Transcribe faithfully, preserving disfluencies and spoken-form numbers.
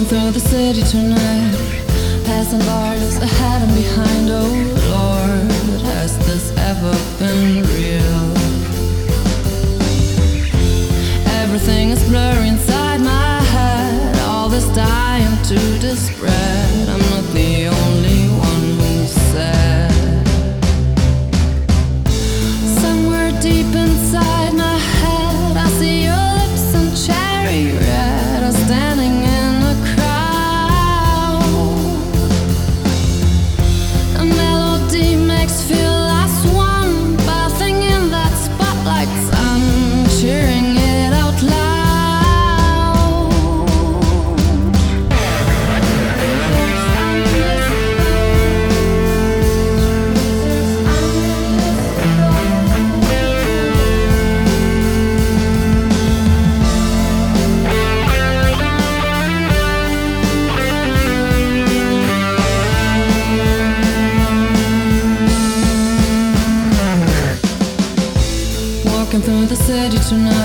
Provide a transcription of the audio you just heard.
through the city tonight, passing bars ahead and behind. Oh Lord, has this ever been real? Everything is blurry inside my head, all this dying to spread. I'm not the only one who's sad. Somewhere deep inside my head, I see your lips and cherry red are standing in a crowd. A melody makes feel last one, bathing in that spotlight sun, cheering it out loud. Walking through the city tonight,